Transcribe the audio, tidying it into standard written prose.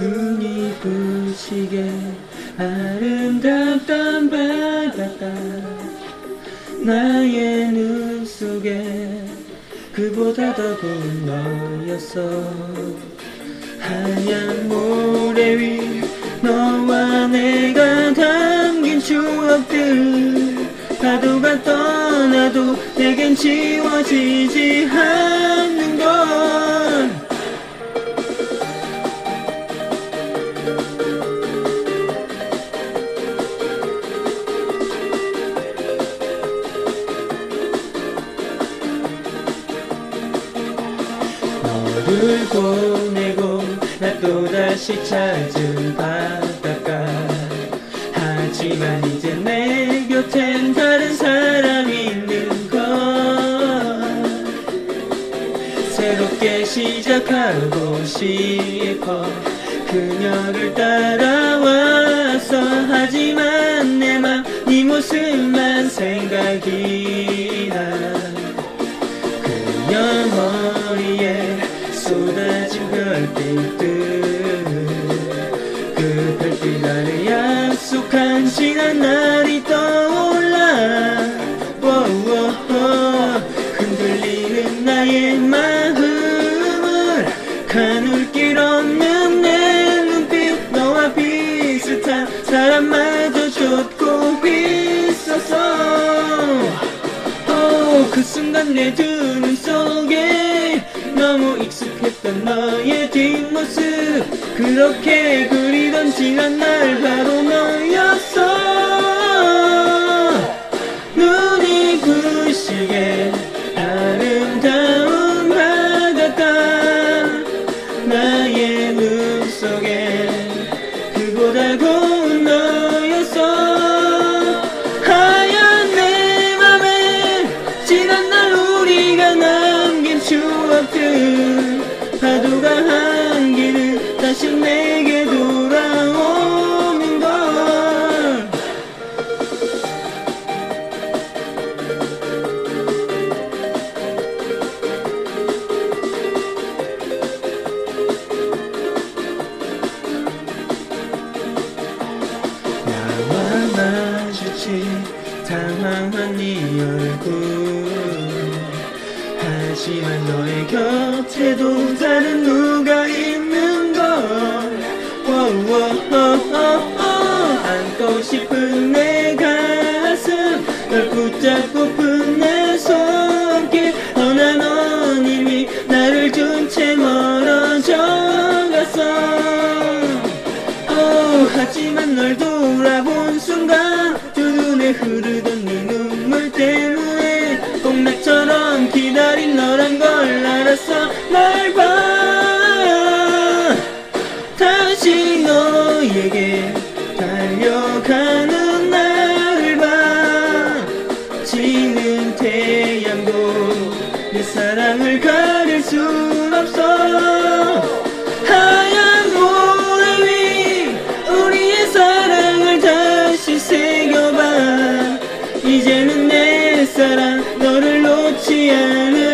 눈이 부시게 아름답던 바닷가 나의 눈 속에 그보다 더 고운 너였어. 하얀 모래 위 너와 내가 담긴 추억들 파도가 떠나도 내겐 지워지지 않는 건 너를 보내고 나 또다시 찾은 바닷가. 하지만 이제 내 곁엔 다른 사람이 있는 걸. 새롭게 시작하고 싶어 그녀를 따라왔어. 하지만 내 맘 네 모습만 생각이 나. 그녀 머리에 쏟아진 별빛들 그 별빛 아래 약속한 지난 날이 떠올라. 흔들리는 나의 마음을 가눌 길 없는 내 눈빛. 너와 비슷한 사람마저 쫓고 있었어. 그 순간 내 두 눈 속에 너무 익숙했던 너의 뒷모습. 그렇게 그리던 지난 날 바로 너였어. 눈이 부시게 아름다운 바닷가 나의 눈 속에 그보다 고운 너였어. 하얀 내 맘에 지난 날 우리가 남긴 추억들 파도가 한기는 다시 내게 돌아오는 걸. 나와 마주친 당황한 네 얼굴. 하지만 너의 곁에도 다른 누가 있는 걸. 안고 싶은 내 가슴 널 붙잡고픈 내 손길. 난 넌 이미 나를 준 채 멀어져 갔어. 하지만 널 돌아본 순간 두 눈에 흐르던 네 눈물 때문에 꼭 나처럼 기다린 너란 걸 알았어. 날 봐 다시 너에게 달려가는 나를 봐. 지는 태양도 내 사랑을 가릴 순 없어. 하얀 모래 위 우리의 사랑을 다시 새겨봐. 이제는 내 사랑 너를 놓지 않을